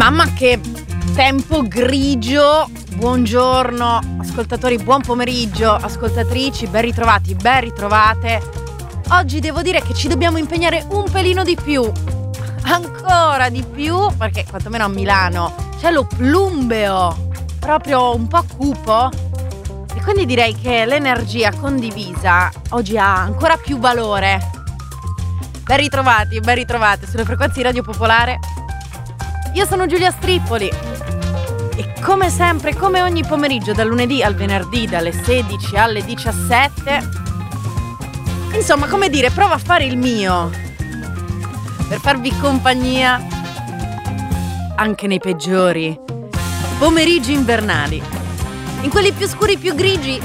Mamma che tempo grigio. Buongiorno ascoltatori, buon pomeriggio ascoltatrici, ben ritrovati, ben ritrovate. Oggi devo dire che ci dobbiamo impegnare un pelino di più, ancora di più, perché quantomeno a Milano c'è lo plumbeo, proprio un po' cupo, e quindi direi che l'energia condivisa oggi ha ancora più valore. Ben ritrovate sulle frequenze di Radio Popolare. Io sono Giulia Strippoli e come sempre, come ogni pomeriggio, dal lunedì al venerdì, dalle 16 alle 17, insomma, come dire, provo a fare il mio per farvi compagnia anche nei peggiori pomeriggi invernali, in quelli più scuri, più grigi.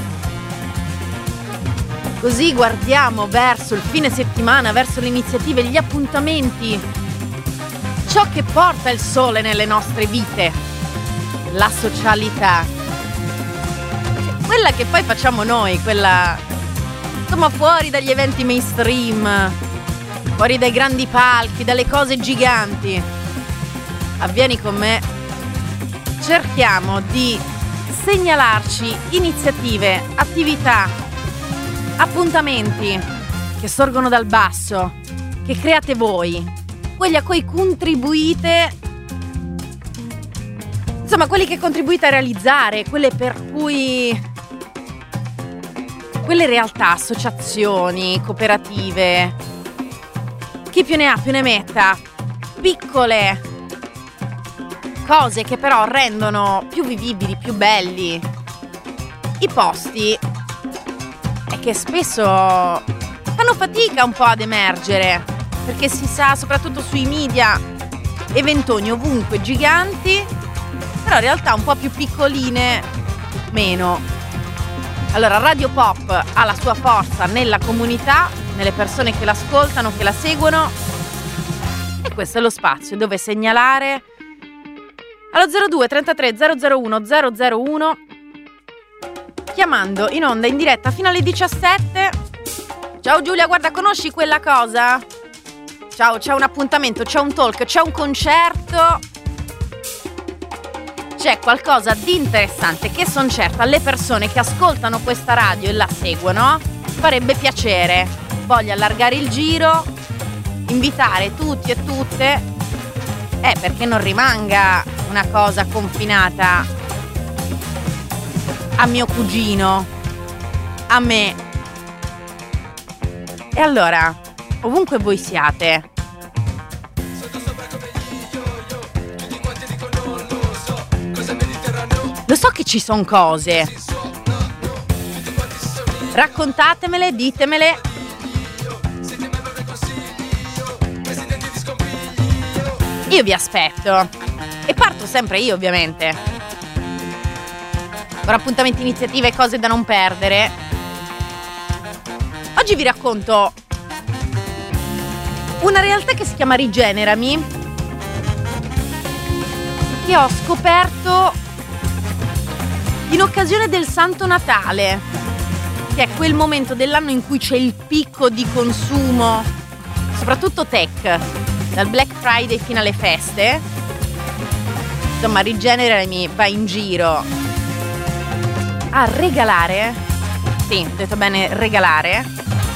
Così guardiamo verso il fine settimana, verso le iniziative, gli appuntamenti, ciò che porta il sole nelle nostre vite, la socialità, quella che poi facciamo noi, quella insomma fuori dagli eventi mainstream, fuori dai grandi palchi, dalle cose giganti. Avvieni con me, cerchiamo di segnalarci iniziative, attività, appuntamenti che sorgono dal basso, che create voi, quelli a cui contribuite, insomma quelli che contribuite a realizzare, quelle per cui, quelle realtà, associazioni, cooperative, chi più ne ha più ne metta, piccole cose che però rendono più vivibili, più belli i posti e che spesso fanno fatica un po' ad emergere, perché si sa, soprattutto sui media, eventoni ovunque giganti, però in realtà un po' più piccoline meno. Allora Radio Pop ha la sua forza nella comunità, nelle persone che l'ascoltano, che la seguono, e questo è lo spazio dove segnalare allo 02 33 001 001, chiamando in onda in diretta fino alle 17. Ciao Giulia, guarda, conosci quella cosa? Ciao, c'è un appuntamento, c'è un talk, c'è un concerto, c'è qualcosa di interessante che son certa alle persone che ascoltano questa radio e la seguono farebbe piacere. Voglio allargare il giro, invitare tutti e tutte, perché non rimanga una cosa confinata a mio cugino, a me. E allora, ovunque voi siate, lo so che ci sono cose, raccontatemele, ditemele. Io vi aspetto e parto sempre io, ovviamente, con appuntamenti, iniziative e cose da non perdere. Oggi vi racconto una realtà che si chiama Rigenerami, che ho scoperto in occasione del Santo Natale, che è quel momento dell'anno in cui c'è il picco di consumo, soprattutto tech, dal Black Friday fino alle feste. Insomma, Rigenerami va in giro a regalare, sì, ho detto bene, regalare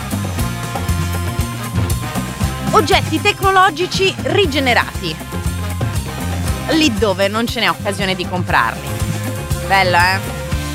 oggetti tecnologici rigenerati lì dove non ce n'è occasione di comprarli. Bella, eh?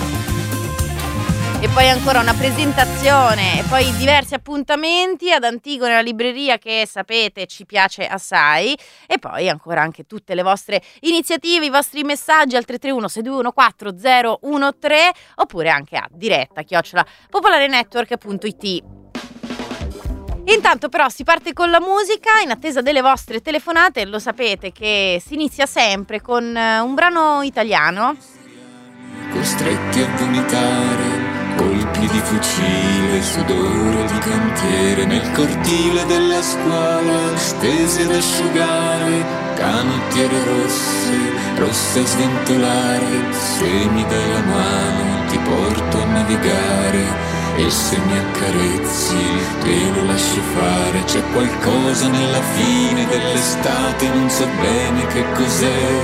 E poi ancora una presentazione e poi diversi appuntamenti ad Antigone, la libreria, che sapete ci piace assai, e poi ancora anche tutte le vostre iniziative, i vostri messaggi al 331 621 4013, oppure anche a diretta@popolarenetwork.it. Intanto però si parte con la musica, in attesa delle vostre telefonate. Lo sapete che si inizia sempre con un brano italiano. Costretti a vomitare, colpi di fucile, sudore di cantiere, nel cortile della scuola, stesi ad asciugare, canottiere rosse, rosse a sventolare, se mi dai la mano ti porto a navigare, E se mi accarezzi il pelo lascio fare. C'è qualcosa nella fine dell'estate, non so bene che cos'è,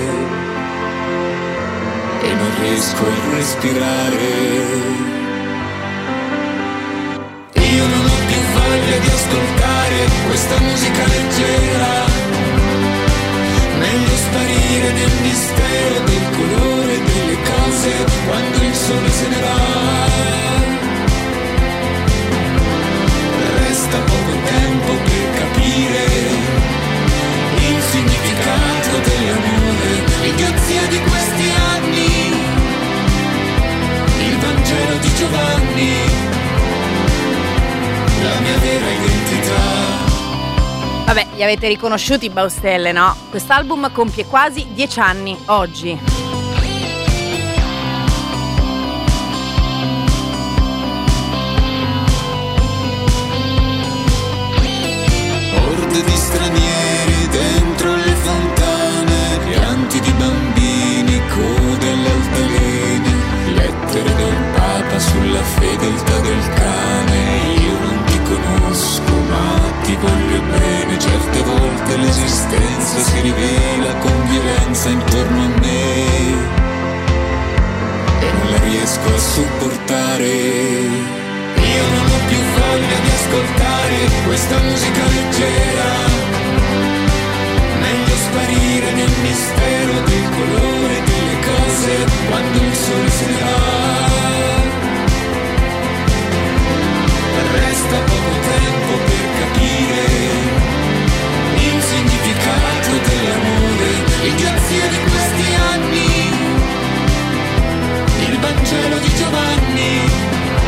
e non riesco a respirare. Io non ho più voglia di ascoltare questa musica leggera, meglio sparire nel mistero del colore delle cose quando il sole se ne va. Resta poco tempo per capire il significato dell'amore, l'idiozia di questi anni, il Vangelo di Giovanni, la mia vera identità. Vabbè, li avete riconosciuti i Baustelle, no? Quest'album compie quasi 10 anni oggi. Orde di stranieri dentro le fontane, pianti di bambini, code alle altalene, lettere del Papa sulla fedeltà del cane. Io non ti conosco ma ti voglio bene, certe volte l'esistenza si rivela con violenza intorno a me e non la riesco a sopportare. Io non ho più voglia di ascoltare questa musica leggera, meglio sparire nel mistero del colore delle cose quando il sole se ne va. Resta poco tempo per capire il significato dell'amore, l'idiozia di questi anni, il Vangelo di Giovanni.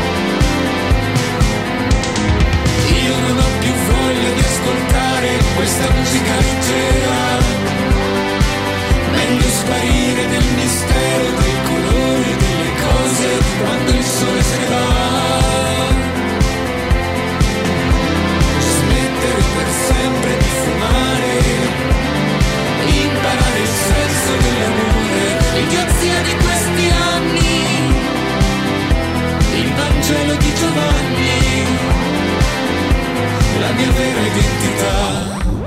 Io non ho più voglia di ascoltare questa musica leggera, meglio sparire nel mistero del colore delle cose quando il sole se ne va. Smettere per sempre di fumare, imparare il senso dell'amore, l'idiozia di questi anni, il Vangelo di Giovanni, la mia vera identità.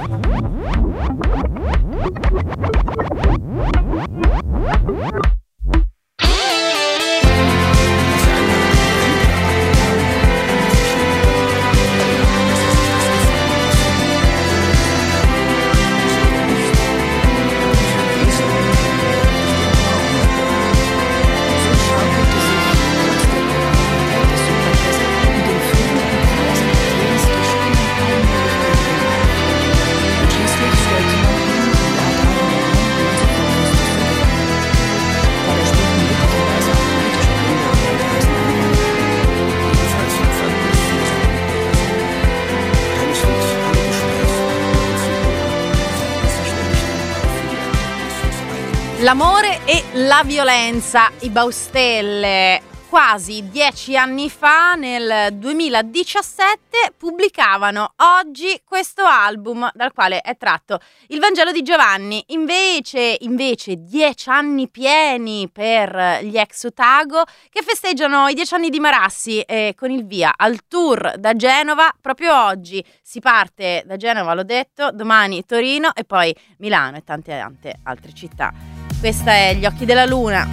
L'amore e la violenza, i Baustelle, quasi 10 anni fa, nel 2017, pubblicavano Oggi questo album dal quale è tratto il Vangelo di Giovanni. Invece 10 anni pieni per gli ex Otago, che festeggiano i 10 anni di Marassi con il via al tour da Genova. Proprio oggi si parte da Genova, l'ho detto, domani Torino e poi Milano e tante altre città. Questa è Gli occhi della luna.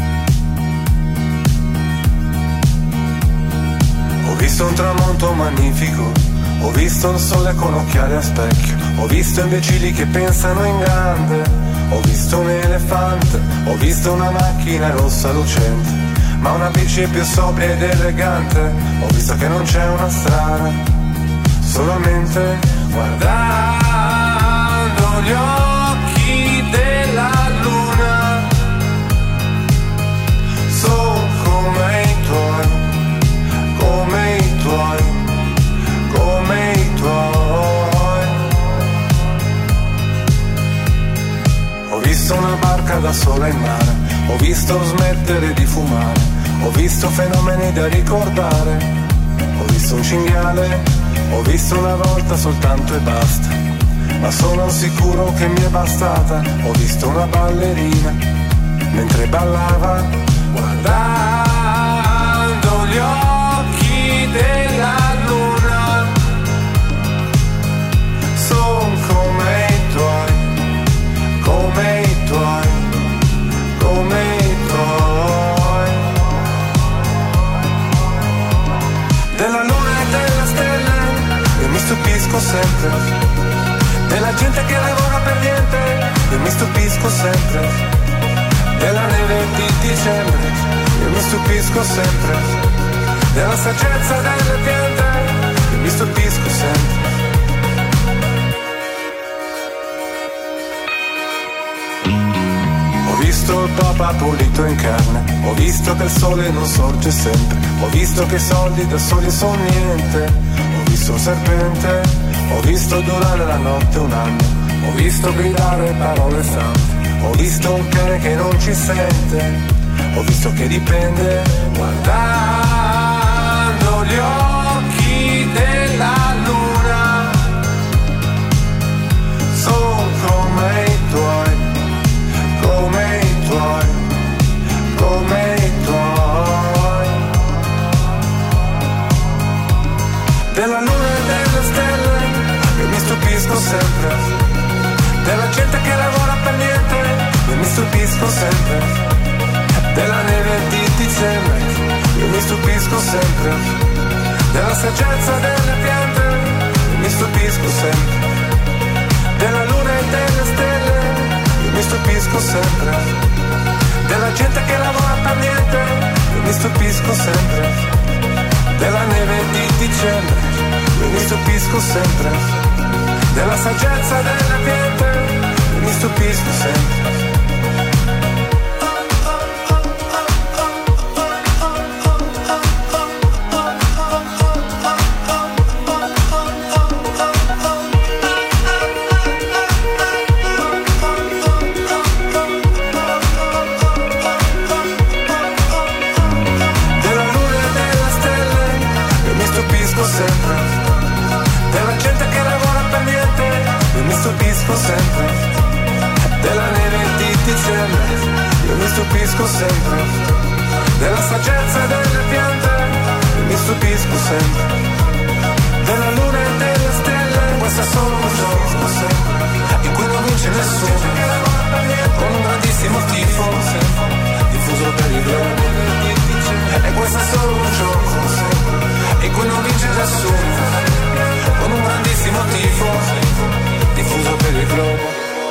Ho visto un tramonto magnifico, ho visto il sole con occhiali a specchio, ho visto imbecilli che pensano in grande, ho visto un elefante, ho visto una macchina rossa lucente, ma una bici più sobria ed elegante, ho visto che non c'è una strada, solamente guardando gli occhi della luna, sono come i tuoi, come i tuoi, come i tuoi. Ho visto una barca da sola in mare, ho visto smettere di fumare, ho visto fenomeni da ricordare, ho visto un cinghiale, ho visto una volta soltanto e basta, ma sono sicuro che mi è bastata. Ho visto una ballerina mentre ballava, guardando gli occhi della luna e delle stelle, io mi stupisco sempre, della gente che lavora per niente, io mi stupisco sempre, della neve di dicembre, io mi stupisco sempre, della saggezza delle piante, io mi stupisco sempre. Ho visto il Papa pulito in carne, ho visto che il sole non sorge sempre, ho visto che i soldi da soli sono niente, ho visto un serpente, ho visto durare la notte un anno, ho visto gridare parole sante, ho visto un cane che non ci sente, ho visto che dipende guardando gli occhi della luna, sono come i tuoi, come i tuoi, come i tuoi, della luna e delle stelle, io mi stupisco sempre, della gente che lavora per niente, io mi stupisco sempre, della neve di dicembre, io mi stupisco sempre, della saggezza delle piante, io mi stupisco sempre, della luna e delle stelle, io mi stupisco sempre, della gente che lavora per niente, io mi stupisco sempre, della neve di dicembre, io mi stupisco sempre, della saggezza delle piante, io mi stupisco sempre. Sempre, della neve di dicembre, io mi stupisco sempre, della saggezza delle piante, io mi stupisco sempre, della luna e delle stelle, questo è solo un gioco sempre, in cui non vince nessuno, con un grandissimo tifo, diffuso per il globo, e questo è solo un gioco sempre, in cui non vince nessuno, con un grandissimo tifo, diffuso per il globo.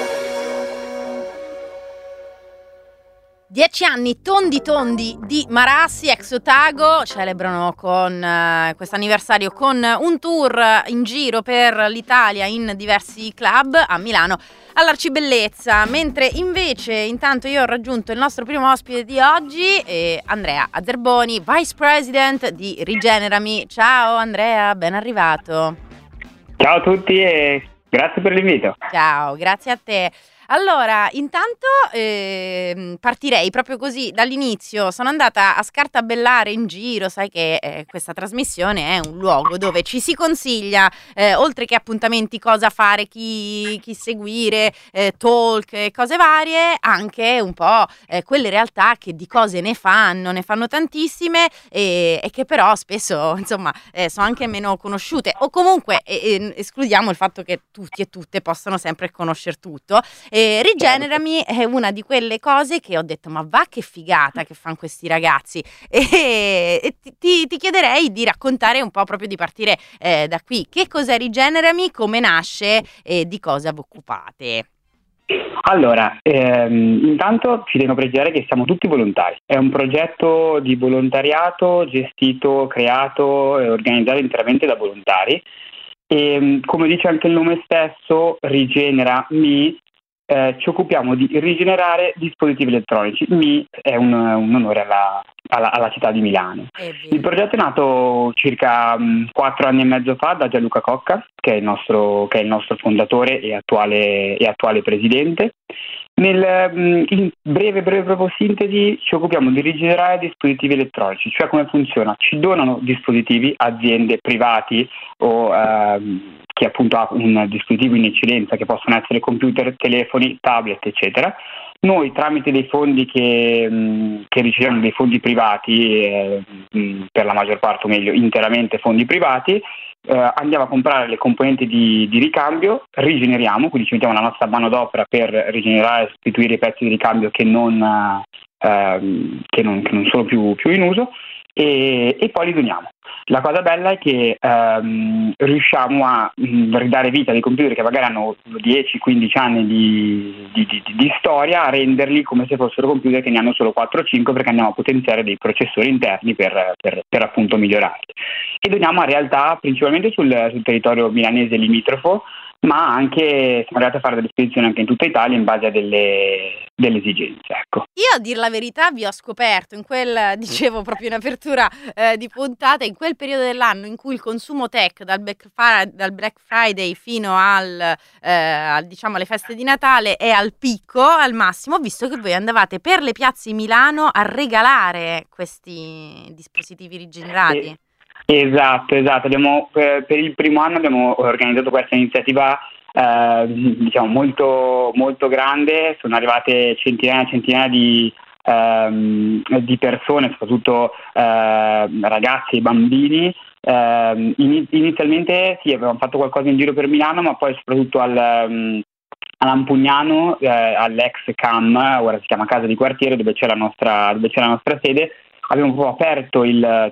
10 anni tondi di Marassi, ex Otago, celebrano con questo anniversario con un tour in giro per l'Italia in diversi club a Milano all'Arcibellezza, mentre invece intanto io ho raggiunto il nostro primo ospite di oggi, Andrea Azzerboni, Vice President di Rigenerami. Ciao Andrea, ben arrivato. Ciao a tutti e grazie per l'invito. Ciao, grazie a te. Allora, intanto partirei proprio così dall'inizio. Sono andata a scartabellare in giro, sai che questa trasmissione è un luogo dove ci si consiglia, oltre che appuntamenti, cosa fare, chi seguire, talk e cose varie, anche un po' quelle realtà che di cose ne fanno tantissime e che però spesso insomma sono anche meno conosciute, o comunque escludiamo il fatto che tutti e tutte possano sempre conoscere tutto. Rigenerami è una di quelle cose che ho detto, ma va che figata che fanno questi ragazzi, e ti chiederei di raccontare un po', proprio di partire da qui. Che cos'è Rigenerami, come nasce e di cosa vi occupate? Allora, intanto ci tengo a precisare che siamo tutti volontari. È un progetto di volontariato gestito, creato e organizzato interamente da volontari e, come dice anche il nome stesso, Rigenerami, ci occupiamo di rigenerare dispositivi elettronici. Mi è un onore alla città di Milano. Il progetto è nato circa 4 anni e mezzo fa da Gianluca Cocca, che è il nostro fondatore e attuale presidente. In breve proprio sintesi, ci occupiamo di rigenerare dispositivi elettronici. Cioè, come funziona? Ci donano dispositivi aziende, privati o chi appunto ha un dispositivo in eccedenza, che possono essere computer, telefoni, tablet, eccetera. Noi, tramite dei fondi che riceviamo, dei fondi privati, per la maggior parte, o meglio interamente fondi privati, andiamo a comprare le componenti di ricambio, rigeneriamo, quindi ci mettiamo la nostra manodopera per rigenerare e sostituire i pezzi di ricambio che non sono più in uso, e poi li doniamo. La cosa bella è che riusciamo a ridare vita a dei computer che magari hanno 10-15 anni di storia, a renderli come se fossero computer che ne hanno solo 4-5, perché andiamo a potenziare dei processori interni per appunto migliorarli. E doniamo in realtà principalmente sul territorio milanese limitrofo, ma anche siamo arrivati a fare delle spedizioni anche in tutta Italia in base a delle esigenze, ecco. Io, a dir la verità, vi ho scoperto in quel, dicevo proprio in apertura di puntata, in quel periodo dell'anno in cui il consumo tech dal Black Friday fino diciamo alle feste di Natale è al picco, al massimo, visto che voi andavate per le piazze di Milano a regalare questi dispositivi rigenerati. Esatto. Abbiamo, per il primo anno abbiamo organizzato questa iniziativa diciamo molto, molto grande. Sono arrivate centinaia di persone, soprattutto ragazzi e bambini. Inizialmente sì, avevamo fatto qualcosa in giro per Milano, ma poi soprattutto all'Ampugnano, all'ex CAM, ora si chiama Casa di Quartiere, dove c'è la nostra sede. Abbiamo proprio aperto la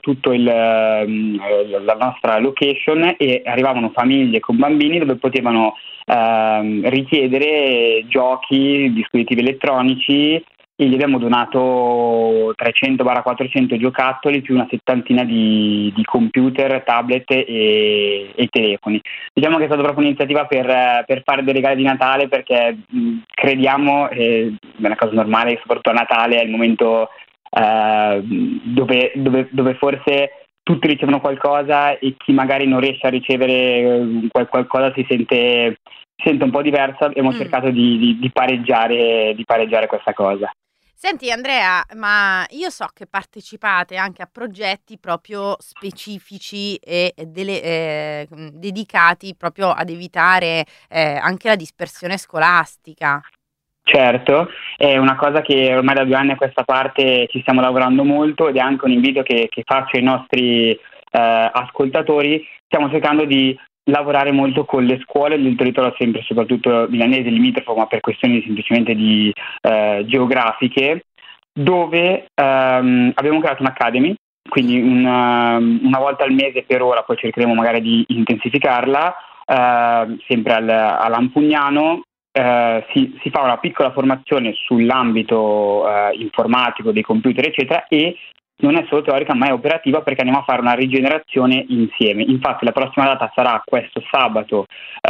nostra location e arrivavano famiglie con bambini dove potevano richiedere giochi, dispositivi elettronici, e gli abbiamo donato 300-400 giocattoli più una settantina di computer, tablet e telefoni. Diciamo che è stata proprio un'iniziativa per fare dei regali di Natale, perché crediamo, è una cosa normale, soprattutto a Natale è il momento dove forse tutti ricevono qualcosa e chi magari non riesce a ricevere qualcosa si sente un po' diverso. Abbiamo cercato di pareggiare questa cosa. Senti Andrea, ma io so che partecipate anche a progetti proprio specifici e dedicati proprio ad evitare anche la dispersione scolastica. Certo, è una cosa che ormai da 2 anni a questa parte ci stiamo lavorando molto, ed è anche un invito che faccio ai nostri ascoltatori. Stiamo cercando di lavorare molto con le scuole del territorio, sempre soprattutto milanese limitrofo, ma per questioni semplicemente geografiche, dove abbiamo creato un'academy, quindi una volta al mese per ora, poi cercheremo magari di intensificarla, sempre all'Ampugnano. Si fa una piccola formazione sull'ambito informatico dei computer eccetera, e non è solo teorica ma è operativa, perché andiamo a fare una rigenerazione insieme. Infatti la prossima data sarà questo sabato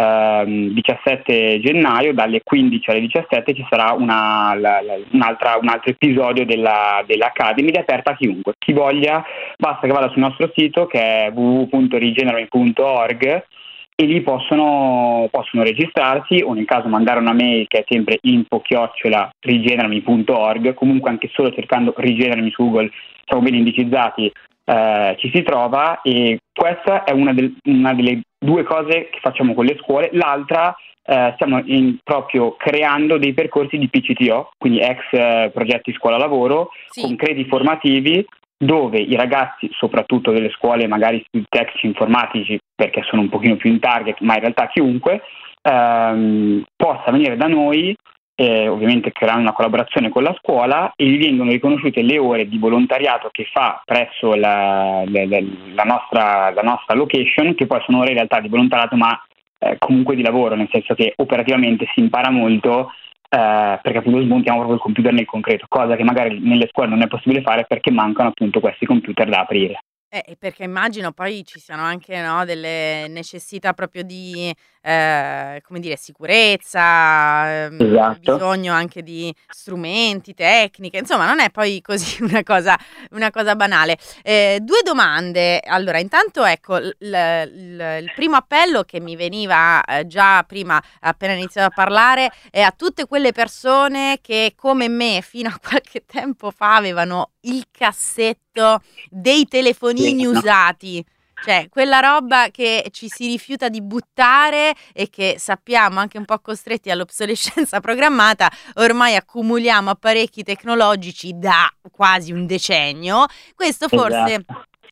17 gennaio dalle 15 alle 17. Ci sarà un altro episodio dell'Academy, ed è aperta a chiunque. Chi voglia basta che vada sul nostro sito, che è www.rigenerami.org, e lì possono registrarsi, o nel caso mandare una mail, che è sempre info@rigenerami.org. Comunque anche solo cercando Rigenerami su Google, siamo ben indicizzati, ci si trova. E questa è una delle 2 cose che facciamo con le scuole. L'altra, stiamo proprio creando dei percorsi di PCTO, quindi ex progetti scuola lavoro, sì, concreti formativi, dove i ragazzi, soprattutto delle scuole magari tecnici informatici, perché sono un pochino più in target, ma in realtà chiunque, possa venire da noi, ovviamente creando una collaborazione con la scuola, e gli vengono riconosciute le ore di volontariato che fa presso la nostra location, che poi sono ore in realtà di volontariato, ma comunque di lavoro, nel senso che operativamente si impara molto, perché appunto smontiamo proprio il computer nel concreto, cosa che magari nelle scuole non è possibile fare perché mancano appunto questi computer da aprire. Perché immagino poi ci siano anche, no, delle necessità proprio di come dire, sicurezza, esatto, bisogno anche di strumenti, tecniche, insomma non è poi così una cosa banale. 2 domande. Allora, intanto ecco il primo appello che mi veniva già prima, appena iniziato a parlare, è a tutte quelle persone che come me fino a qualche tempo fa avevano il cassetto dei telefonini usati. Cioè, quella roba che ci si rifiuta di buttare e che sappiamo anche un po' costretti all'obsolescenza programmata, ormai accumuliamo apparecchi tecnologici da quasi un decennio. Questo forse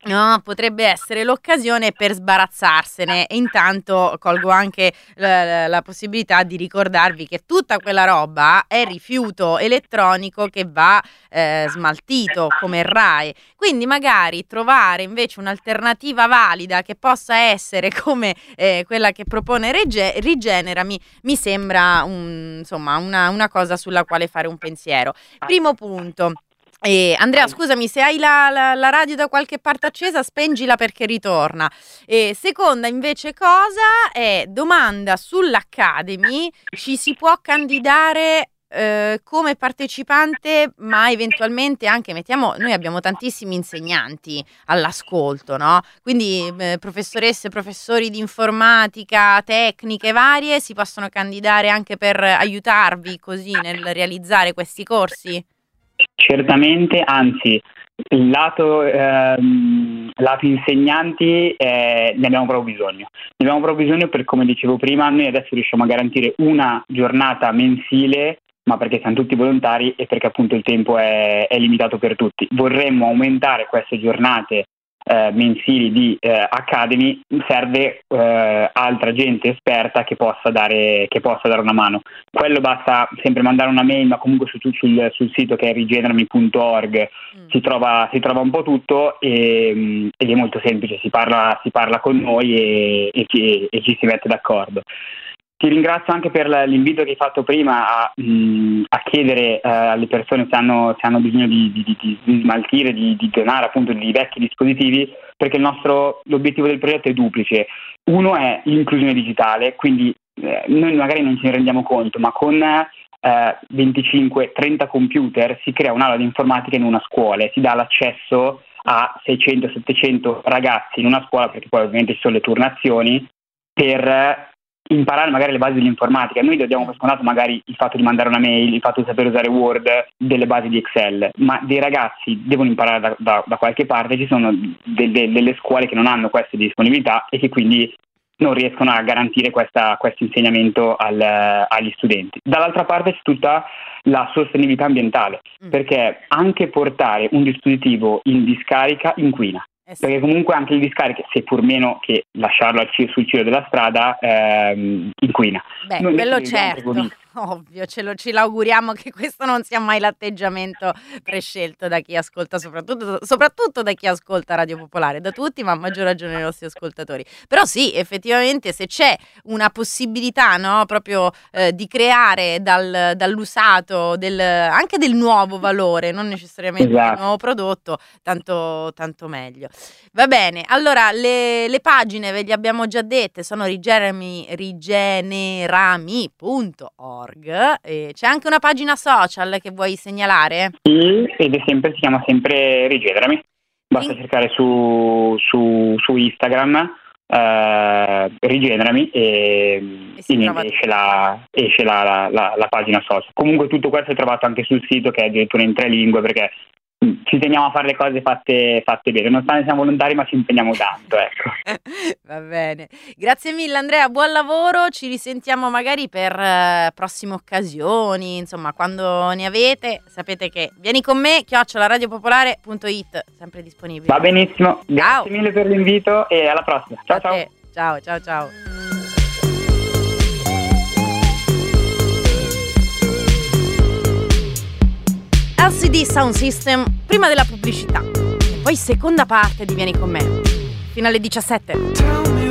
No, potrebbe essere l'occasione per sbarazzarsene e intanto colgo anche la possibilità di ricordarvi che tutta quella roba è rifiuto elettronico che va smaltito come RAEE, quindi magari trovare invece un'alternativa valida che possa essere come quella che propone Rigenerami mi sembra insomma una cosa sulla quale fare un pensiero. Primo punto. Andrea, scusami, se hai la radio da qualche parte accesa, spengila perché ritorna. Seconda invece cosa è domanda sull'Academy, ci si può candidare come partecipante, ma eventualmente anche, noi abbiamo tantissimi insegnanti all'ascolto, no? Quindi professoresse, professori di informatica, tecniche varie, si possono candidare anche per aiutarvi così nel realizzare questi corsi? Certamente, anzi, il lato insegnanti ne abbiamo proprio bisogno. Ne abbiamo proprio bisogno perché, come dicevo prima, noi adesso riusciamo a garantire una giornata mensile, ma perché siamo tutti volontari e perché appunto il tempo è limitato per tutti. Vorremmo aumentare queste giornate mensili di Academy. Serve altra gente esperta che possa dare una mano. Quello basta sempre mandare una mail, ma comunque sul sito che è rigenerami.org si trova un po' tutto ed è molto semplice, si parla con noi e ci si mette d'accordo. Ti ringrazio anche per l'invito che hai fatto prima a chiedere alle persone se hanno bisogno di smaltire, di donare appunto di vecchi dispositivi, perché l'obiettivo del progetto è duplice. Uno è l'inclusione digitale, quindi noi magari non ce ne rendiamo conto, ma con 25-30 computer si crea un'aula di informatica in una scuola e si dà l'accesso a 600-700 ragazzi in una scuola, perché poi ovviamente ci sono le turnazioni, per imparare magari le basi dell'informatica. Noi abbiamo per scontato magari il fatto di mandare una mail, il fatto di sapere usare Word, delle basi di Excel, ma dei ragazzi devono imparare da qualche parte. Ci sono delle scuole che non hanno queste disponibilità e che quindi non riescono a garantire questo insegnamento agli studenti. Dall'altra parte c'è tutta la sostenibilità ambientale, perché anche portare un dispositivo in discarica inquina. Perché comunque anche il discarica, seppur meno che lasciarlo sul cielo della strada, inquina. Beh, quello certo, ovvio, ce l'auguriamo che questo non sia mai l'atteggiamento prescelto da chi ascolta, soprattutto da chi ascolta Radio Popolare, da tutti, ma a maggior ragione dai nostri ascoltatori. Però sì, effettivamente se c'è una possibilità, no, proprio di creare dall'usato anche del nuovo valore, non necessariamente del nuovo prodotto, tanto meglio. Va bene, allora le pagine ve le abbiamo già dette, sono rigenerami.org, e c'è anche una pagina social che vuoi segnalare? Sì, ed si chiama sempre Rigenerami, basta cercare su Instagram Rigenerami e esce la pagina social. Comunque tutto questo è trovato anche sul sito, che è addirittura in 3 lingue, perché ci teniamo a fare le cose fatte bene, nonostante siamo volontari, ma ci impegniamo tanto, ecco. Va bene, grazie mille Andrea, buon lavoro, ci risentiamo magari per prossime occasioni, insomma quando ne avete, sapete che vieni con me, @radiopopolare.it, sempre disponibile. Va benissimo, grazie mille per l'invito e alla prossima, ciao. Ciao. LCD Sound System prima della pubblicità e poi seconda parte di Vieni con me fino alle 17.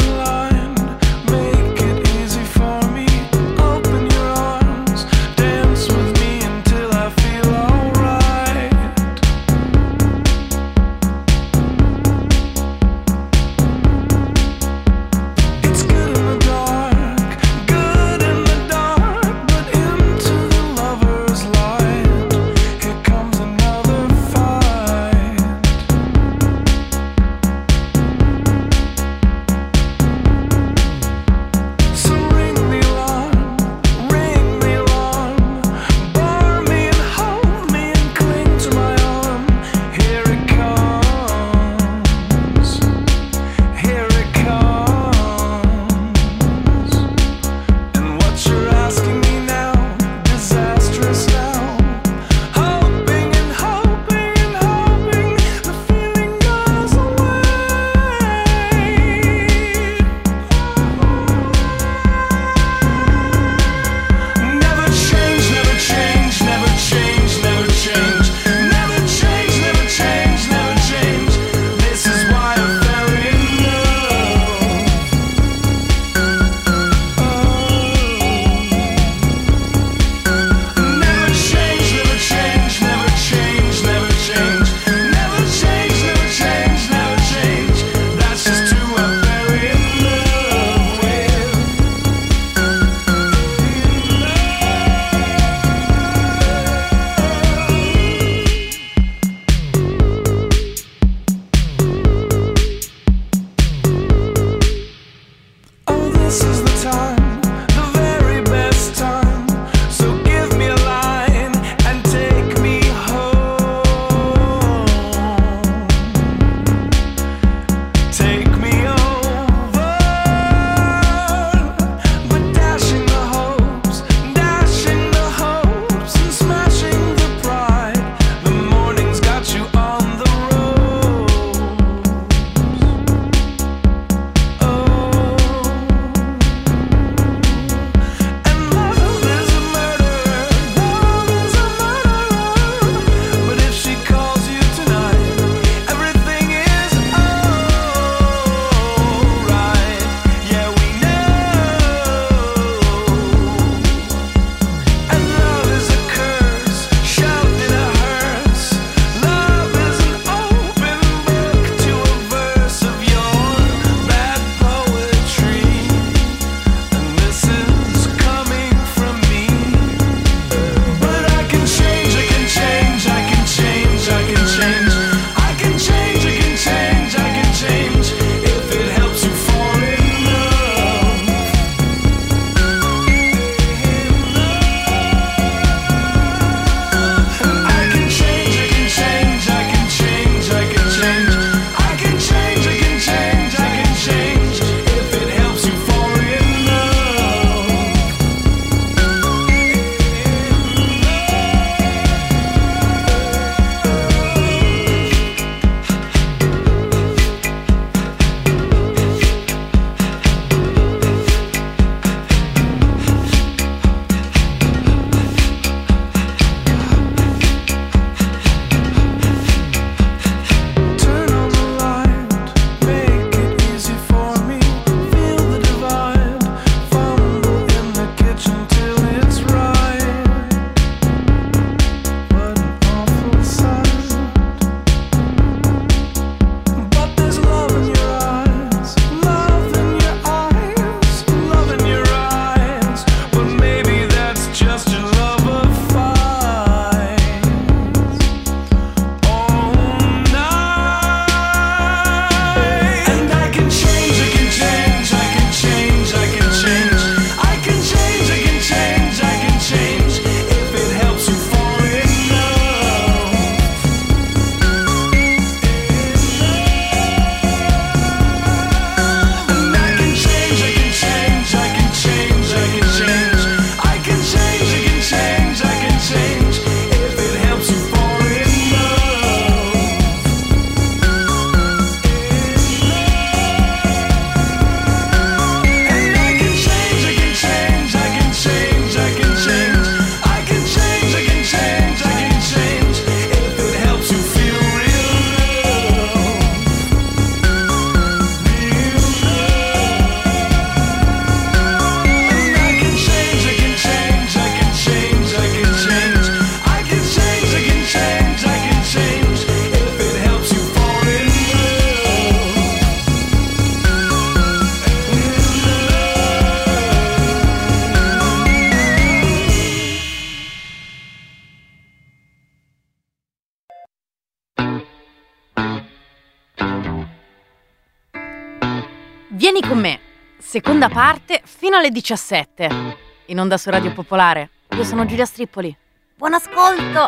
Vieni con me, seconda parte fino alle 17. In onda su Radio Popolare. Io sono Giulia Strippoli. Buon ascolto!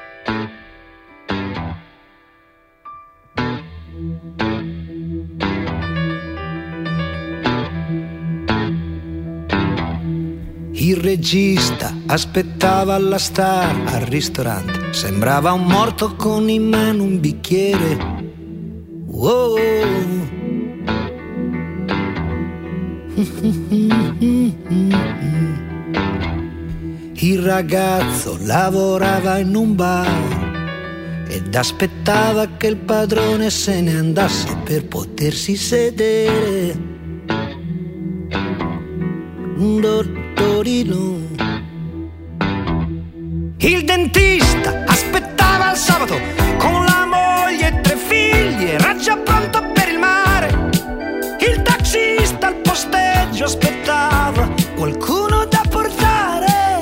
Il regista aspettava alla star al ristorante. Sembrava un morto con in mano un bicchiere. Wow. Il ragazzo lavorava in un bar ed aspettava che il padrone se ne andasse per potersi sedere. Un dottorino. Il dentista aspettava il sabato con la moglie e 3 figli, era già pronto per il mare. Il taxista al posteggio aspettava qualcuno da portare.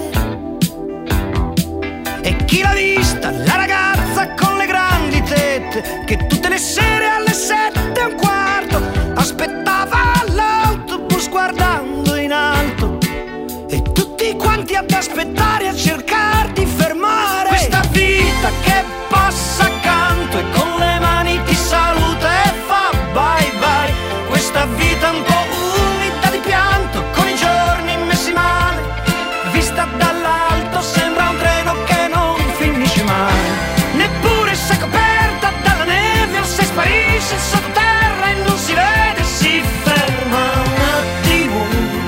E chi l'ha vista? La ragazza con le grandi tette che tutte le sere alle 7:15 aspettava l'autobus guardando in alto. E tutti quanti ad aspettare, a cercare di fermare questa vita che passa accanto e con le mani ti saluta e fa bye bye. Questa vita un po' umida di pianto, con i giorni messi male, vista dall'alto sembra un treno che non finisce mai. Neppure se è coperta dalla neve o se sparisce sottoterra e non si vede, si ferma un attimo.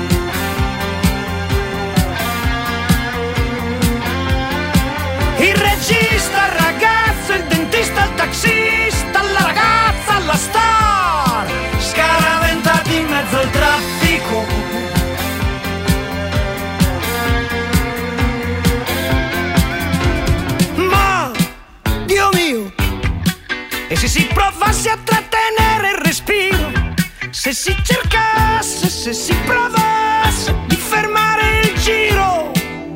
Il regista, il ragazzo, il dentista, il taxista, la ragazza, la star, scaraventati in mezzo al traffico. Ma, Dio mio, e se si provasse a trattenere il respiro, se si cercasse, se si provasse di fermare il giro.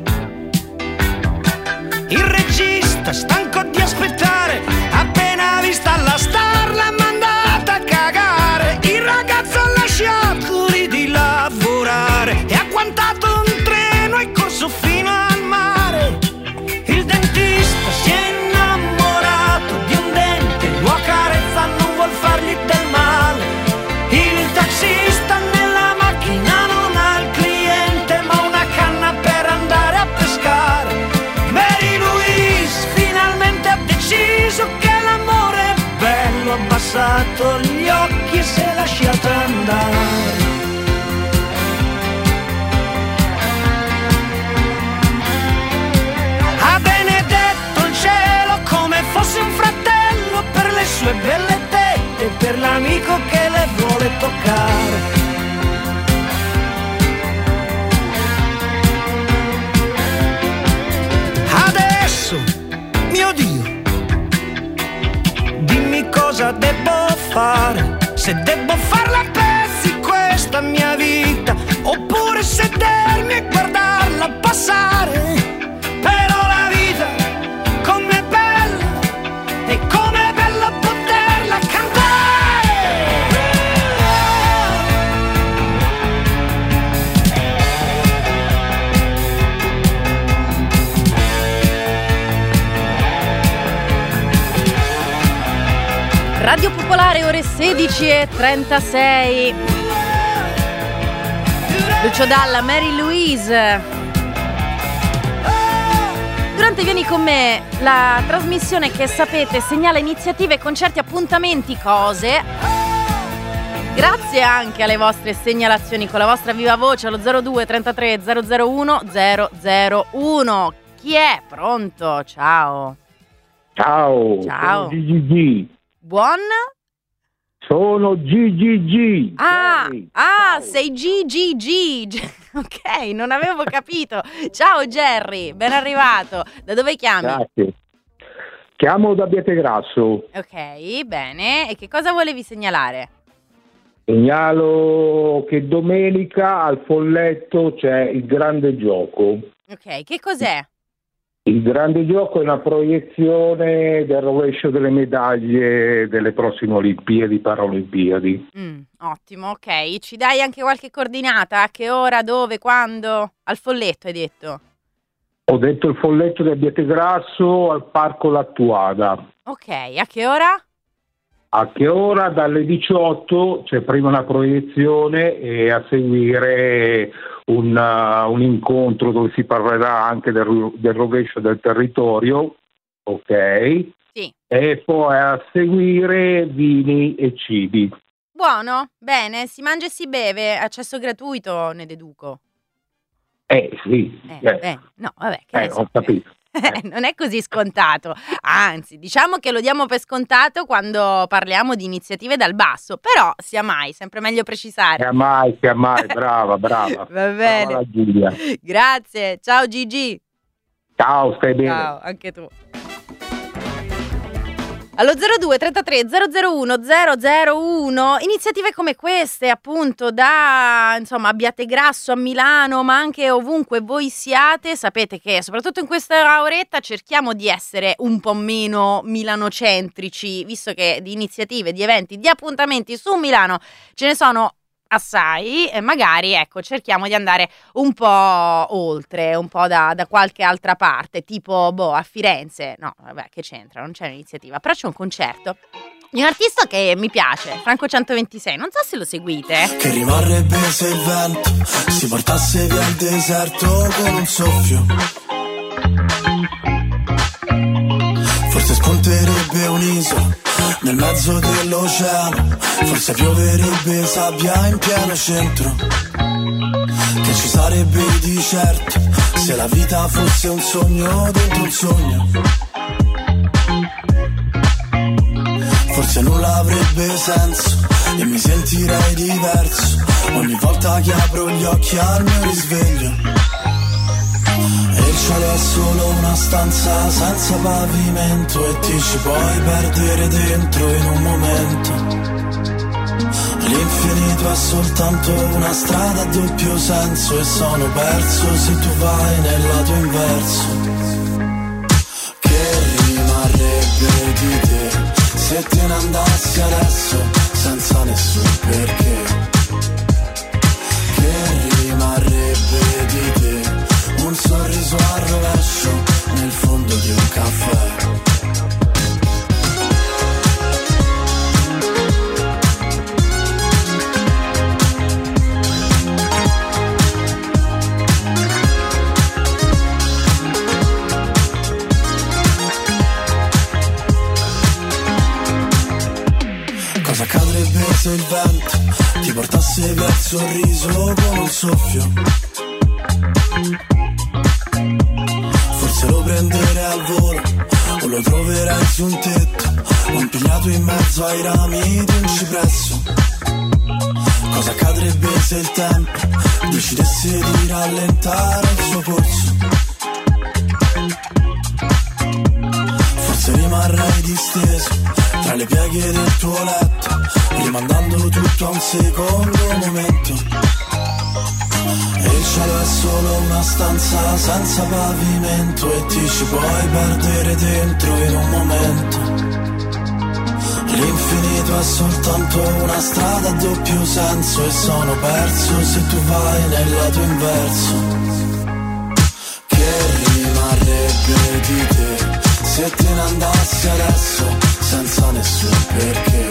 Il regista, stanco di aspettare, appena vista la star l'ha mandata a cagare. Il ragazzo ha lasciato lì di lavorare e ha agguantato un treno e corso fino al mare. Il dentista si è innamorato di un dente, lo accarezza, non vuol fargli del male. Il taxista nella macchina non ha il cliente ma una canna per andare a pescare. Mary Louise finalmente ha deciso che l'amore è bello, ha abbassato gli occhi e si è lasciata andare. Ha benedetto il cielo come fosse un fratello per le sue belle tette e per l'amico che le vuole toccare. Adesso, mio Dio, dimmi cosa devo fare. Se devo farla a pezzi questa mia vita, oppure sedermi e guardarla passare. Però la vita com'è bella e com'è bella poterla cantare. Radio Popolare, ore 16:36. Lucio Dalla, Mary Louise. Durante Vieni con me, la trasmissione che sapete segnala iniziative, concerti, appuntamenti, cose. Grazie anche alle vostre segnalazioni con la vostra viva voce allo 02 33 001 001. Chi è? Pronto? Ciao. Ciao, Ciao. sono GGG. Buon? Sono GGG. Ah, Jerry. sei GGG. Ok, non avevo capito. Ciao Jerry, ben arrivato. Da dove chiami? Grazie. Chiamo da Bietegrasso. Ok, bene. E che cosa volevi segnalare? Segnalo che domenica al Folletto c'è il grande gioco. Ok, che cos'è? Il grande gioco è una proiezione del rovescio delle medaglie delle prossime Olimpiadi, Paralimpiadi. Ottimo, ok. Ci dai anche qualche coordinata? A che ora, dove, quando? Al Folletto hai detto? Ho detto il Folletto di Abbiategrasso al Parco Lattuada. Ok, a che ora? A che ora? Dalle 18 c'è prima una proiezione e a seguire un incontro dove si parlerà anche del rovescio del territorio, ok? Sì. E poi a seguire vini e cibi. Buono, bene, si mangia e si beve, accesso gratuito, ne deduco. Sì. No, vabbè, che ne so. Ho capito. Non è così scontato, anzi, diciamo che lo diamo per scontato quando parliamo di iniziative dal basso, però sia mai, sempre meglio precisare. Sia mai, brava. Va bene. Brava Giulia. Grazie, ciao Gigi. Ciao, stai bene. Ciao, anche tu. Allo 02 33 001 001 iniziative come queste, appunto, da Abbiategrasso a Milano, ma anche ovunque voi siate. Sapete che soprattutto in questa oretta cerchiamo di essere un po' meno milanocentrici, visto che di iniziative, di eventi, di appuntamenti su Milano ce ne sono assai, e magari cerchiamo di andare un po' oltre, un po' da qualche altra parte, tipo a Firenze. No, vabbè, che c'entra, non c'è un'iniziativa, però c'è un concerto di un artista che mi piace, Franco 126, non so se lo seguite. Che rimarrebbe se il vento si portasse via il deserto con un soffio. Forse spunterebbe un'isola nel mezzo dell'oceano, forse pioverebbe sabbia in pieno centro. Che ci sarebbe di certo se la vita fosse un sogno dentro un sogno. Forse nulla avrebbe senso e mi sentirei diverso ogni volta che apro gli occhi al mio risveglio. E il cielo è solo una stanza senza pavimento e ti ci puoi perdere dentro in un momento. L'infinito è soltanto una strada a doppio senso e sono perso se tu vai nel lato inverso. Che rimarrebbe di te se te ne andassi adesso senza nessun perché? Che rimarrebbe di te un sorriso al rovescio nel fondo di un caffè? Cosa accadrebbe se il vento ti portasse via il sorriso con un soffio? Forse lo prenderai al volo o lo troverai su un tetto o impigliato in mezzo ai rami di un cipresso. Cosa accadrebbe se il tempo decidesse di rallentare il suo corso? Forse rimarrai disteso tra le pieghe del tuo letto, rimandando tutto a un secondo momento. E il cielo è solo una stanza senza pavimento e ti ci puoi perdere dentro in un momento. L'infinito è soltanto una strada a doppio senso e sono perso se tu vai nel lato inverso. Che rimarrebbe di te se te ne andassi adesso senza nessun perché?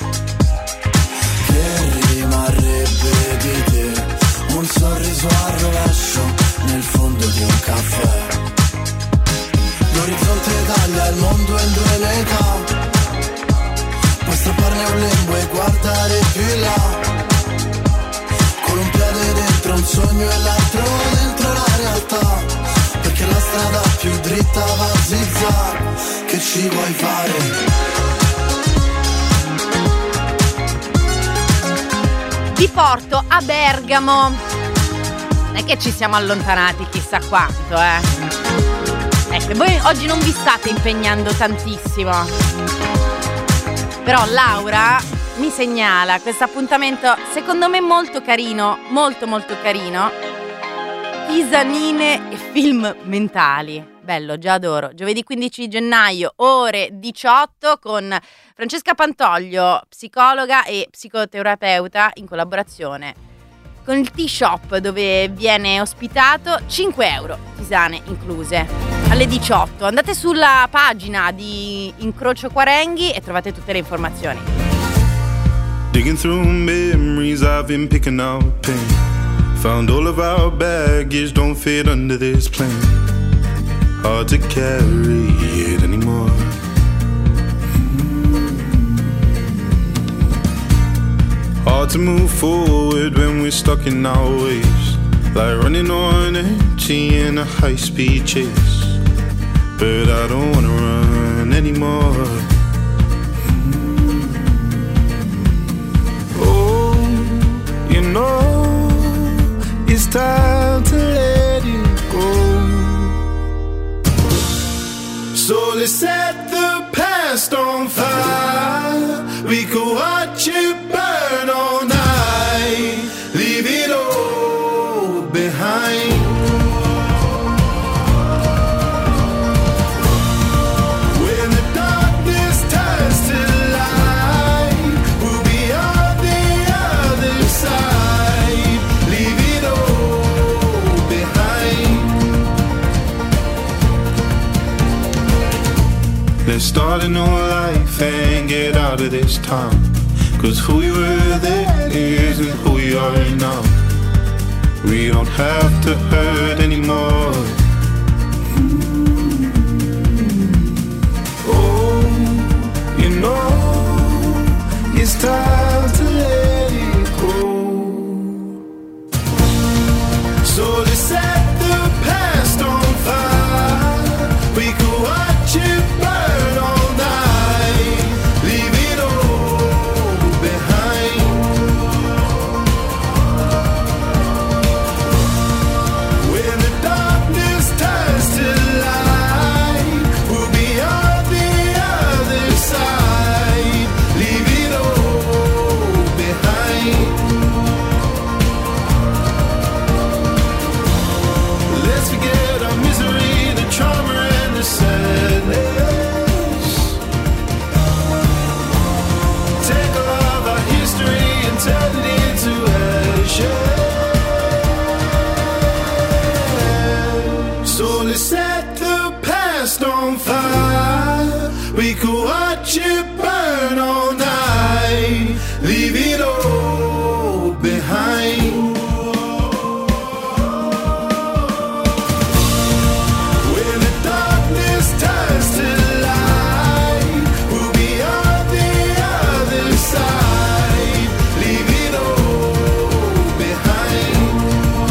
Che rimarrebbe di te un sorriso al rovescio nel fondo di un caffè? L'orizzonte taglia il mondo in due metà, puoi strapparne un lembo e guardare più in là, con un piede dentro un sogno e l'altro dentro la realtà, perché la strada più dritta va a zigzag. Che ci vuoi fare? Vi porto a Bergamo. Non è che ci siamo allontanati chissà quanto, Ecco, voi oggi non vi state impegnando tantissimo. Però Laura mi segnala questo appuntamento, secondo me molto carino, molto molto carino. Pisanine e film mentali. bello, già adoro. Giovedì 15 gennaio, ore 18, con Francesca Pantoglio, psicologa e psicoterapeuta, in collaborazione con il Tea Shop, dove viene ospitato. 5 euro, tisane incluse, alle 18. Andate sulla pagina di Incrocio Quarenghi e trovate tutte le informazioni. Digging through memories, I've been picking out pain. Found all of our baggage don't fit under this plane. Hard to carry it anymore. Hard to move forward when we're stuck in our ways. Like running on empty in a high-speed chase. But I don't wanna run anymore. Oh, you know, it's time to let it go. So let's set the past on fire. We could watch it burn all night. Leave it all behind. When the darkness turns to light, we'll be on the other side. Leave it all behind. Let's start a new life and get out of this town. 'Cause who we were then isn't who we are now. We don't have to hurt anymore. Oh, you know, it's time to let it go. So let's set the past on fire. We could watch it burn all night. Leave it all behind. When the darkness turns to light, we'll be on the other side. Leave it all behind. Let's forget our misery, the trauma and the sadness. Take all of our history and turn it into ashes. So let's set the past on fire. We could watch it burn all night. Leave it all behind. When the darkness turns to light, we'll be on the other side. Leave it all behind.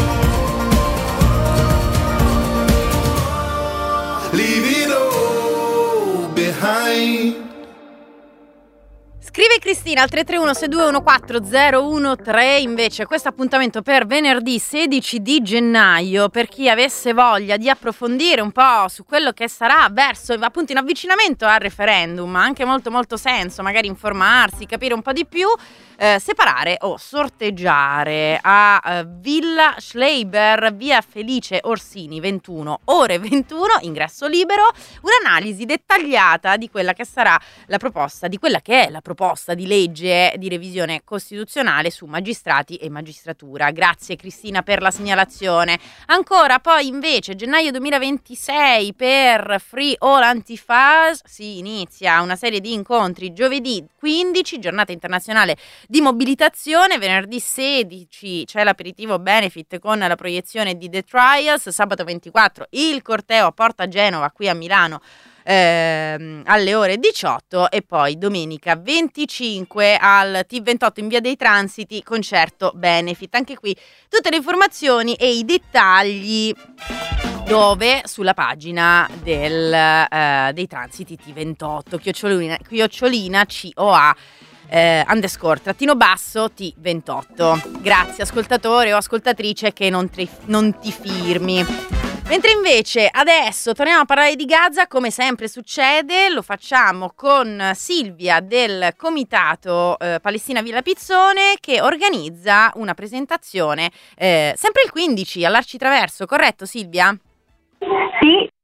Leave it all behind. Scrive Cristina al 331-6214013. Invece questo appuntamento per venerdì 16 di gennaio, per chi avesse voglia di approfondire un po' su quello che sarà verso, appunto, in avvicinamento al referendum, ha anche molto senso magari informarsi, capire un po' di più, separare o sorteggiare a Villa Schleiber, via Felice Orsini 21, ore 21, ingresso libero, un'analisi dettagliata di quella che sarà la proposta, di quella che è la proposta di legge di revisione costituzionale su magistrati e magistratura. Grazie Cristina per la segnalazione. Ancora poi invece gennaio 2026 per Free All Antifas si inizia una serie di incontri. Giovedì 15 giornata internazionale di mobilitazione, venerdì 16 c'è l'aperitivo benefit con la proiezione di The Trials, sabato 24 il corteo a Porta Genova qui a Milano alle ore 18 e poi domenica 25 al T28 in via dei Transiti concerto benefit. Anche qui tutte le informazioni e i dettagli dove sulla pagina dei Transiti T28 chiocciolina COA _ trattino basso T28. Grazie ascoltatore o ascoltatrice che non ti firmi. Mentre invece adesso torniamo a parlare di Gaza, come sempre succede, lo facciamo con Silvia del Comitato Palestina Villa Pizzone, che organizza una presentazione sempre il 15 all'Arcitraverso, corretto Silvia? Sì,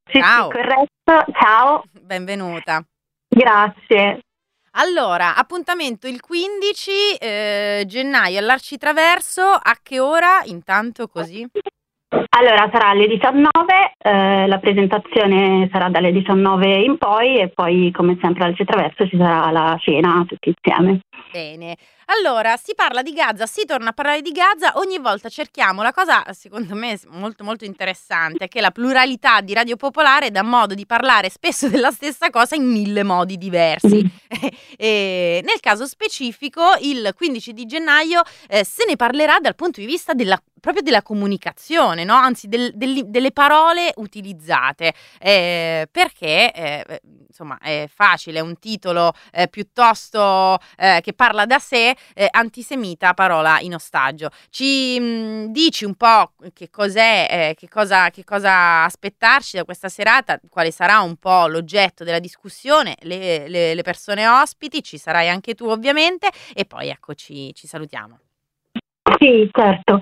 Ciao. Sì, corretto. Ciao. Benvenuta. Grazie. Allora, appuntamento il 15 gennaio all'Arcitraverso, a che ora? Intanto così? Allora, sarà alle 19, la presentazione sarà dalle 19 in poi e poi, come sempre, al Cetraverso ci sarà la cena tutti insieme. Bene, allora si parla di Gaza, si torna a parlare di Gaza, ogni volta cerchiamo la cosa, secondo me molto molto interessante, che la pluralità di Radio Popolare dà modo di parlare spesso della stessa cosa in 1000 modi diversi. E nel caso specifico, il 15 di gennaio se ne parlerà dal punto di vista proprio della comunicazione, no? Anzi delle parole utilizzate, perché insomma è facile, è un titolo piuttosto che parla da sé, antisemita, parola in ostaggio. Ci dici un po' che cos'è, che cosa aspettarci da questa serata, quale sarà un po' l'oggetto della discussione, le persone ospiti, ci sarai anche tu ovviamente, e poi ecco ci salutiamo. Sì, certo.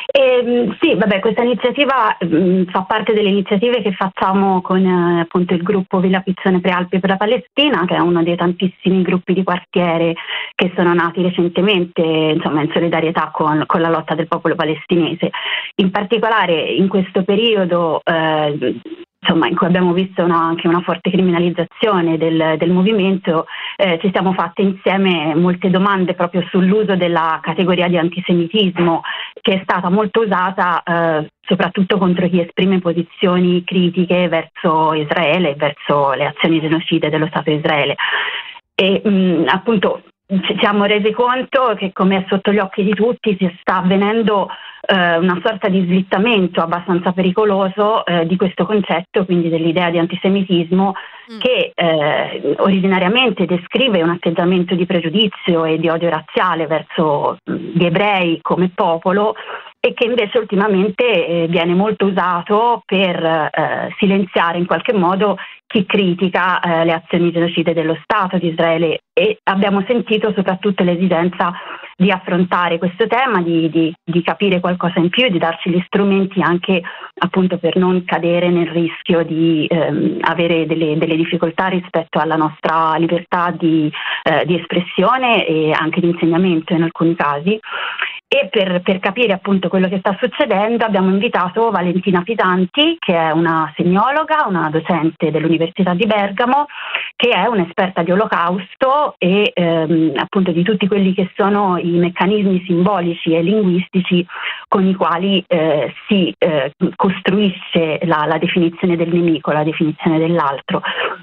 Sì, vabbè, questa iniziativa fa parte delle iniziative che facciamo con appunto il gruppo Villa Pizzone Prealpi per la Palestina, che è uno dei tantissimi gruppi di quartiere che sono nati recentemente, insomma, in solidarietà con la lotta del popolo palestinese. In particolare in questo periodo insomma, in cui abbiamo visto anche una forte criminalizzazione del movimento, ci siamo fatte insieme molte domande proprio sull'uso della categoria di antisemitismo, che è stata molto usata soprattutto contro chi esprime posizioni critiche verso Israele e verso le azioni genocide dello Stato di Israele. E appunto ci siamo resi conto che, come è sotto gli occhi di tutti, si sta avvenendo una sorta di slittamento abbastanza pericoloso di questo concetto, quindi dell'idea di antisemitismo, che originariamente descrive un atteggiamento di pregiudizio e di odio razziale verso gli ebrei come popolo, e che invece ultimamente viene molto usato per silenziare in qualche modo chi critica le azioni genocide dello Stato di Israele. E abbiamo sentito soprattutto l'esigenza di affrontare questo tema, di capire qualcosa in più, di darci gli strumenti anche appunto per non cadere nel rischio di avere delle difficoltà rispetto alla nostra libertà di espressione e anche di insegnamento in alcuni casi. E per capire appunto quello che sta succedendo abbiamo invitato Valentina Pisanti, che è una semiologa, una docente dell'Università di Bergamo, che è un'esperta di Olocausto e appunto di tutti quelli che sono i meccanismi simbolici e linguistici con i quali si costruisce la definizione del nemico, la definizione dell'altro.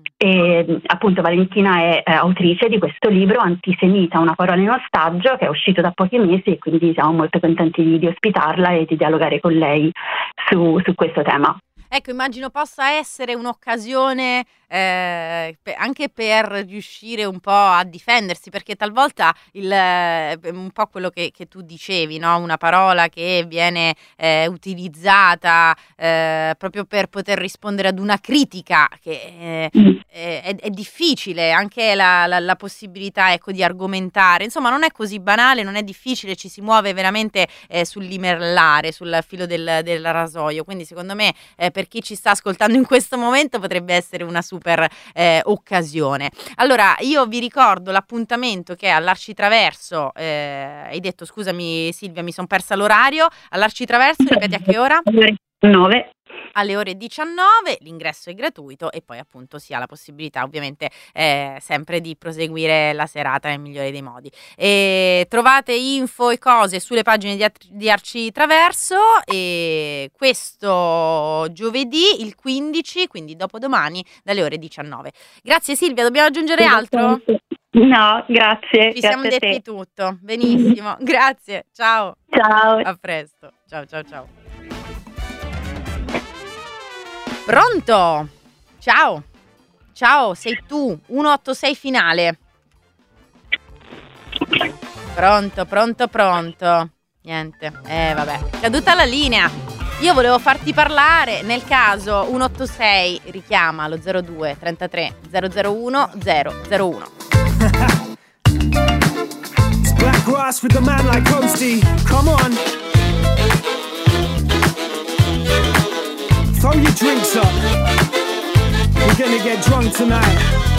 E appunto Valentina è autrice di questo libro Antisemita, una parola in ostaggio, che è uscito da pochi mesi, e quindi siamo molto contenti di ospitarla e di dialogare con lei su questo tema. Ecco, immagino possa essere un'occasione anche per riuscire un po' a difendersi, perché talvolta un po' quello che tu dicevi, no? Una parola che viene utilizzata proprio per poter rispondere ad una critica, che è difficile, anche la possibilità, ecco, di argomentare, insomma non è così banale, non è difficile, ci si muove veramente sul limellare, sul filo del rasoio, quindi secondo me per chi ci sta ascoltando in questo momento potrebbe essere una super occasione. Allora io vi ricordo l'appuntamento che è all'Arcitraverso, hai detto, scusami Silvia, mi sono persa l'orario, all'Arcitraverso, ripeti a che ora? 9. Alle ore 19, l'ingresso è gratuito e poi appunto si ha la possibilità ovviamente sempre di proseguire la serata nel migliore dei modi. E trovate info e cose sulle pagine di Arcitraverso, e questo giovedì il 15, quindi dopodomani dalle ore 19. Grazie Silvia, dobbiamo aggiungere altro? No, grazie. Ci siamo detti tutto, benissimo, grazie, ciao. Ciao. A presto, ciao ciao ciao. Pronto? Ciao, sei tu, 186 finale. Pronto. Niente, vabbè, caduta la linea. Io volevo farti parlare, nel caso 186 richiama lo 02 33 001 001. It's Black Ross with a man like Posty. Come on. Throw your drinks up. We're gonna get drunk tonight.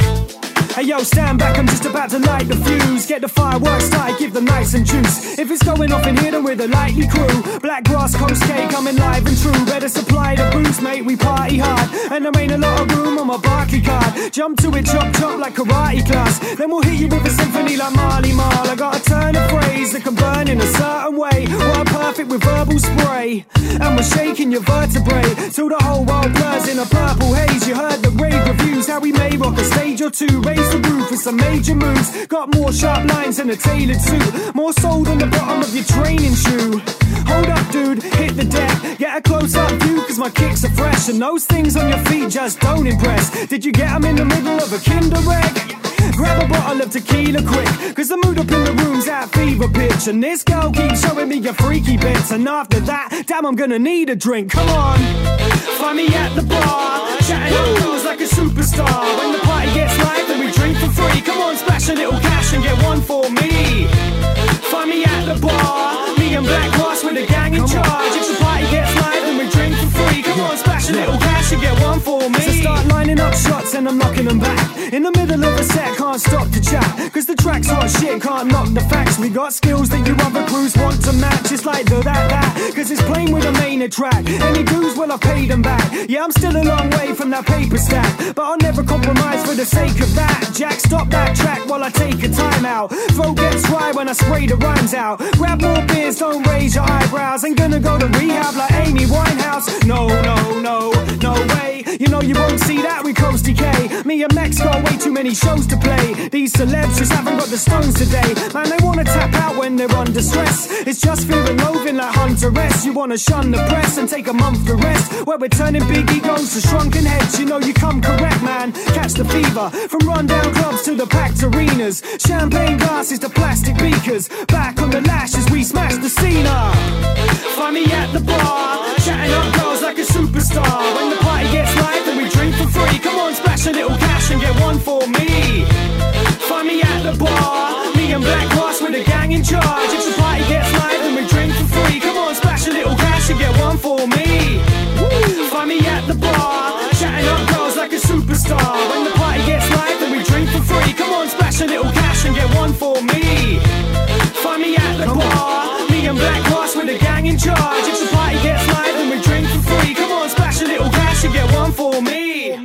Hey yo, stand back, I'm just about to light the fuse. Get the fireworks started, give them nice and juice. If it's going off in here, then we're the likely crew. Black grass, coast cake, coming live and true. Better supply the booze, mate, we party hard. And there ain't a lot of room on my Barclay card. Jump to it, chop, chop like karate class. Then we'll hit you with a symphony like Marley Marl. I got a turn of phrase that can burn in a certain way. We're perfect with verbal spray. And we're shaking your vertebrae till the whole world blurs in a purple haze. You heard the rave reviews, how we may rock a stage or two. Raise the roof with some major moves. Got more sharp lines than a tailored suit. More soul than the bottom of your training shoe. Hold up, dude, hit the deck. Get a close-up view, cause my kicks are fresh. And those things on your feet just don't impress. Did you get them in the middle of a Kinder Egg? Grab a bottle of tequila quick, cause the mood up in the room's at fever pitch. And this girl keeps showing me your freaky bits. And after that, damn, I'm gonna need a drink. Come on, find me at the bar, chatting up girls like a superstar. When the party gets live, then we drink for free. Come on, splash a little cash and get one for me. Find me at the bar, me and Black Cross with the gang in charge. If the party gets live, then we drink for free. Come on, splash a little cash and get one for me. So start lining up shots and I'm knocking them back. In the middle of a set, can't stop to chat, cause the track's hot shit, can't knock the facts. We got skills that you other crews want to match. It's like the that, cause it's playing with a main track. Any dues, well I paid them back. Yeah, I'm still a long way from that paper stack, but I'll never compromise for the sake of that. Jack, stop that track while I take a time out. Throat gets dry when I spray the rhymes out. Grab more beers, don't raise your eyebrows. Ain't gonna go to rehab like Amy Winehouse. No, no, no, no way. You know you won't see that with Coast Decay. Me and Mex got way too many shows to play. These celebs just haven't got the stones today. Man, they wanna tap out when they're under stress. It's just fear and loathing like Hunter S. You wanna shun the press and take a month to rest, where we're turning big egos to shrunken heads. You know you come correct, man. Catch the fever from rundown clubs to the packed arenas. Champagne glasses to plastic beakers. Back on the lash as we smash the scene up. Find me at the bar, chatting up girls like a superstar. When the party gets live, then we drink for free. Come on, splash a little cash and get one for me. Find me at the bar, me and Black Cross with the gang in charge. If the party gets live, then we drink for free. Come on, splash a little cash and get one for me. Find me at the bar, chatting up girls like a superstar. When the party gets live, then we drink for free. Come on, splash a little cash and get one for me. Find me at the bar, me and Black Cross with the gang in charge. If the party gets live, then we drink for free. Come on, splash a little cash and get one for me.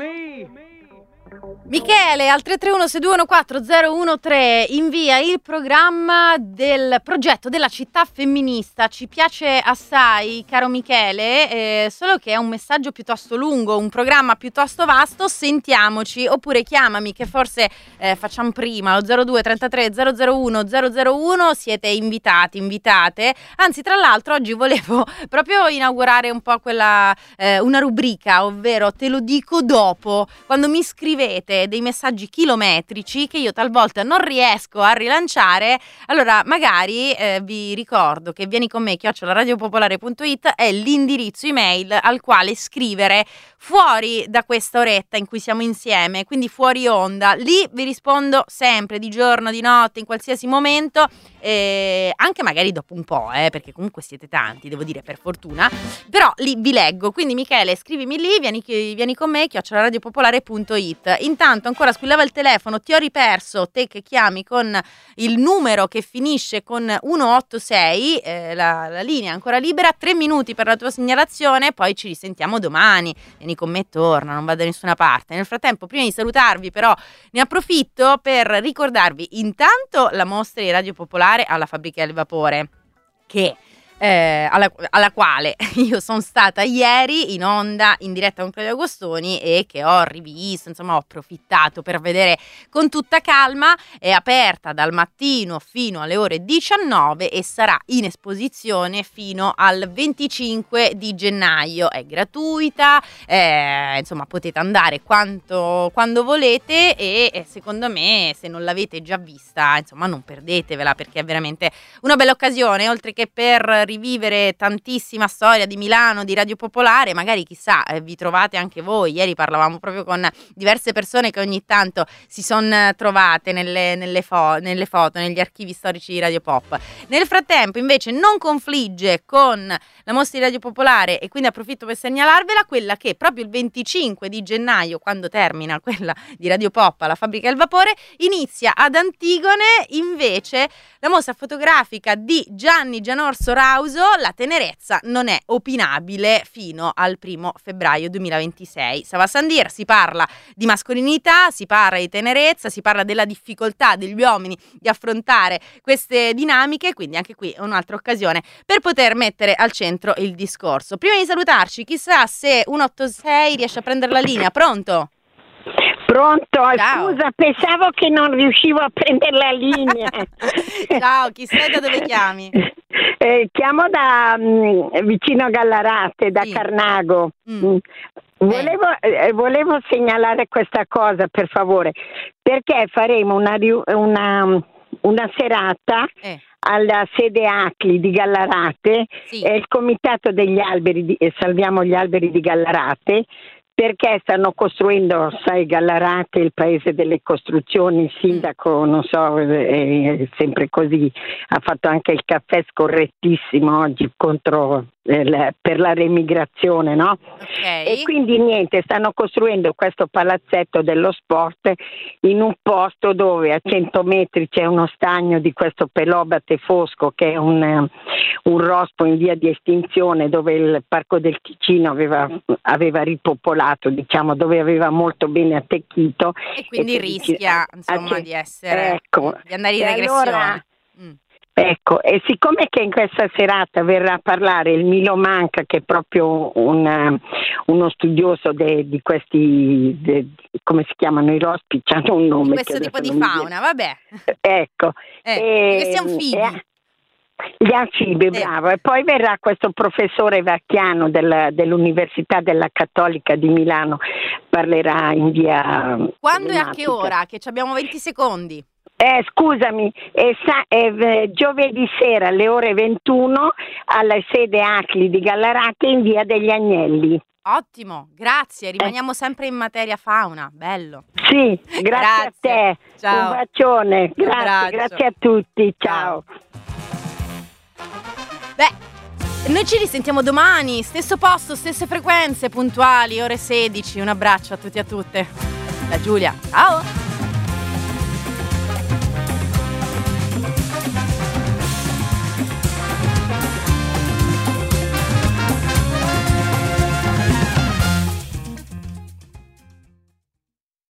Michele al 331-621-4013 invia il programma del progetto della città femminista. Ci piace assai, caro Michele, solo che è un messaggio piuttosto lungo, un programma piuttosto vasto. Sentiamoci, oppure chiamami che forse facciamo prima lo 02 33 001 001. Siete invitate. Anzi, tra l'altro oggi volevo proprio inaugurare un po' quella una rubrica, ovvero te lo dico dopo, quando mi scrivete dei messaggi chilometrici che io talvolta non riesco a rilanciare. Allora magari vi ricordo che vieni con me @radiopopolare.it è l'indirizzo email al quale scrivere fuori da questa oretta in cui siamo insieme, quindi fuori onda. Lì vi rispondo sempre, di giorno, di notte, in qualsiasi momento, anche magari dopo un po', perché comunque siete tanti, devo dire, per fortuna, però lì vi leggo. Quindi Michele, scrivimi lì, vieni con me @radiopopolare.it. Intanto ancora squillava il telefono, ti ho riperso, te che chiami con il numero che finisce con 186, la linea è ancora libera, 3 minuti per la tua segnalazione, poi ci risentiamo domani. Vieni con me, torna, non vado da nessuna parte. Nel frattempo, prima di salutarvi però, ne approfitto per ricordarvi intanto la mostra di Radio Popolare alla Fabbrica del Vapore, che alla quale io sono stata ieri in onda in diretta con Claudio Agostoni e che ho rivisto, insomma ho approfittato per vedere con tutta calma. È aperta dal mattino fino alle ore 19 e sarà in esposizione fino al 25 di gennaio. È gratuita, insomma potete andare quando volete e secondo me, se non l'avete già vista, insomma non perdetevela, perché è veramente una bella occasione, oltre che per rivivere tantissima storia di Milano, di Radio Popolare, magari chissà vi trovate anche voi. Ieri parlavamo proprio con diverse persone che ogni tanto si sono trovate nelle foto, negli archivi storici di Radio Pop. Nel frattempo invece non confligge con la mostra di Radio Popolare, e quindi approfitto per segnalarvela quella che proprio il 25 di gennaio, quando termina quella di Radio Pop alla Fabbrica del Vapore, inizia ad Antigone invece la mostra fotografica di Gianni Gianorso Rauso, La tenerezza non è opinabile, fino al 1 febbraio 2026. Sava Sandir, si parla di mascolinità, si parla di tenerezza, si parla della difficoltà degli uomini di affrontare queste dinamiche, quindi anche qui è un'altra occasione per poter mettere al centro il discorso. Prima di salutarci, chissà se 186 riesce a prendere la linea. Pronto? Pronto? Ciao. Scusa, pensavo che non riuscivo a prendere la linea. Ciao, chi sei, da dove chiami? Chiamo da vicino a Gallarate, da Sì. Carnago. Volevo segnalare questa cosa, per favore, perché faremo una serata alla sede ACLI di Gallarate, Sì. il comitato degli alberi Salviamo gli alberi di Gallarate, perché stanno costruendo, sai, Gallarate, il paese delle costruzioni, il sindaco, non so, è sempre così, ha fatto anche il caffè scorrettissimo oggi contro per la remigrazione, no? Okay. E quindi niente, stanno costruendo questo palazzetto dello sport in un posto dove a 100 metri c'è uno stagno di questo Pelobate Fosco, che è un rospo in via di estinzione, dove il Parco del Ticino aveva ripopolato, diciamo, dove aveva molto bene attecchito. E quindi rischia, insomma, di essere, di andare in regressione. Allora, ecco, e siccome che in questa serata verrà a parlare il Milo Manca, che è proprio uno studioso di questi, come si chiamano i rospi, hanno un nome. Questo tipo di fauna, vabbè. Ecco. Questi anfibi. Gli anfibi, bravo. E poi verrà questo professore Vacchiano dell'Università della Cattolica di Milano, parlerà in via... Quando e a che ora? Che abbiamo 20 secondi. Scusami, giovedì sera alle ore 21 alla sede ACLI di Gallarate in via degli Agnelli. Ottimo, grazie, rimaniamo sempre in materia fauna, bello. Sì, grazie a te. Ciao. Un bacione, grazie a tutti, ciao. Beh, noi ci risentiamo domani, stesso posto, stesse frequenze, puntuali, ore 16. Un abbraccio a tutti e a tutte. Da Giulia, ciao.